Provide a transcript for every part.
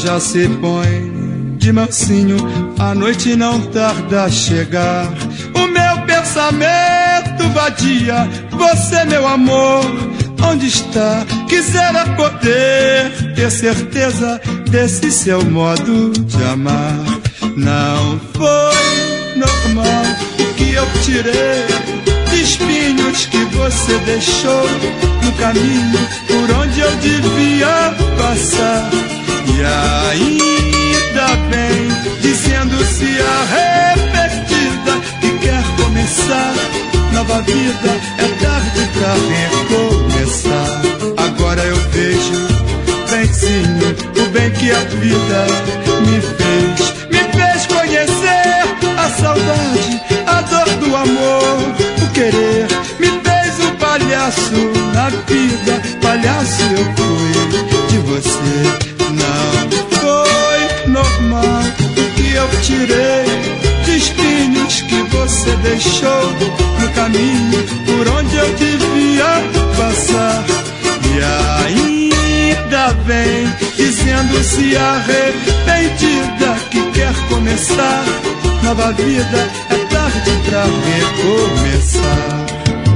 já se põe de mansinho, a noite não tarda a chegar. O meu pensamento vadia, você meu amor, onde está? Quisera poder ter certeza desse seu modo de amar. Não foi normal o que eu tirei de espinhos que você deixou no caminho por onde eu devia passar. E ainda vem dizendo-se arrependida que quer começar nova vida, é tarde pra recomeçar. Agora eu vejo benzinho o bem que a vida me fez conhecer a saudade, a dor do amor, o querer. Me fez um palhaço na vida, palhaço eu fui de você. Não foi normal o que eu tirei de espinhos que você deixou no caminho por onde eu devia passar. E ainda vem dizendo-se arrependida que quer começar nova vida, é tarde pra recomeçar.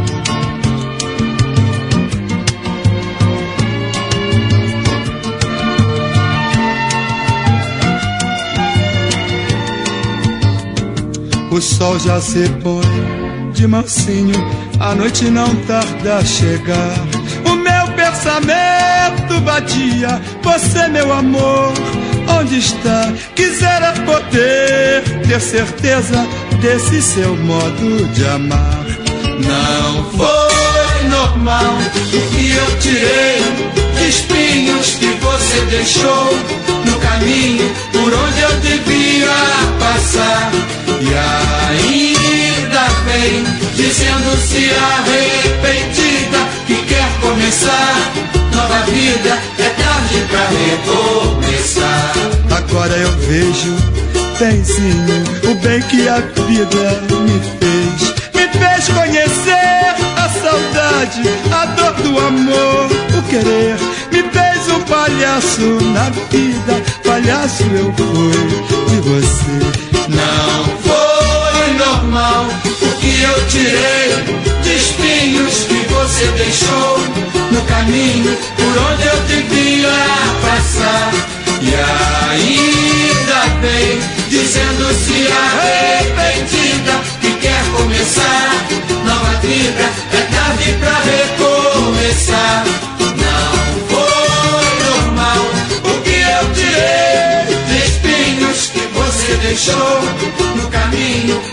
O sol já se põe de mansinho, a noite não tarda a chegar. O meu pensamento vadia, você meu amor, onde está? Quisera poder ter certeza desse seu modo de amar. Não foi normal o que eu tirei de espinhos que você deixou no caminho por onde eu devia passar. E ainda vem dizendo-se arrependida que quer começar nova vida, é tarde pra recomeçar. Agora eu vejo benzinho o bem que a vida me fez conhecer a saudade, a dor do amor, o querer. Me fez um palhaço na vida, palhaço eu fui de você. Não foi normal o que eu tirei de espinhos que você deixou no caminho por onde eu devia passar. E ainda vem dizendo-se arrependida que quer começar nova vida, é tarde pra recomeçar. Não foi normal o que eu tirei de espinhos que você deixou no caminho